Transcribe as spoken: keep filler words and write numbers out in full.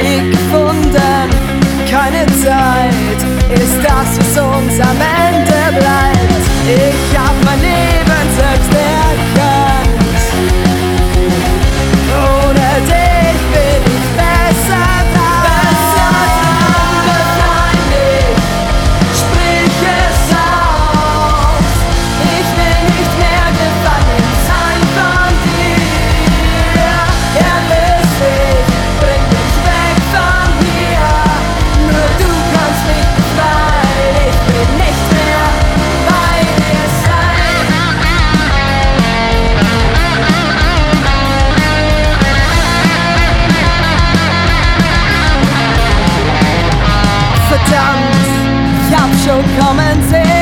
Weg gefunden. Keine Zeit ist das, was uns am Ende bleibt. Ich hab mein Leben selbst erkannt. Ohne dich bin ich besser dran. Befreie mich, sprich es aus. Ich will nicht mehr gefangen sein von dir. Erlöse mich, bring mich weg von hier. Nur du kannst mich befreien. Ich will nicht mehr bei dir sein. Verdammt, ich hab schon kommen sehen.